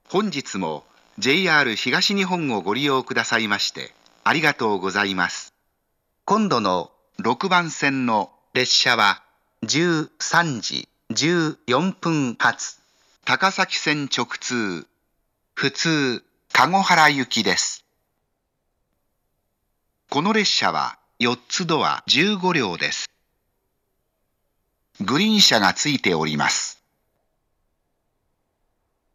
本日も JR 東日本をご利用くださいましてありがとうございます。今度の6番線の列車は13時14分発高崎線直通普通籠原行きです。この列車は4つドア15両です。グリーン車がついております。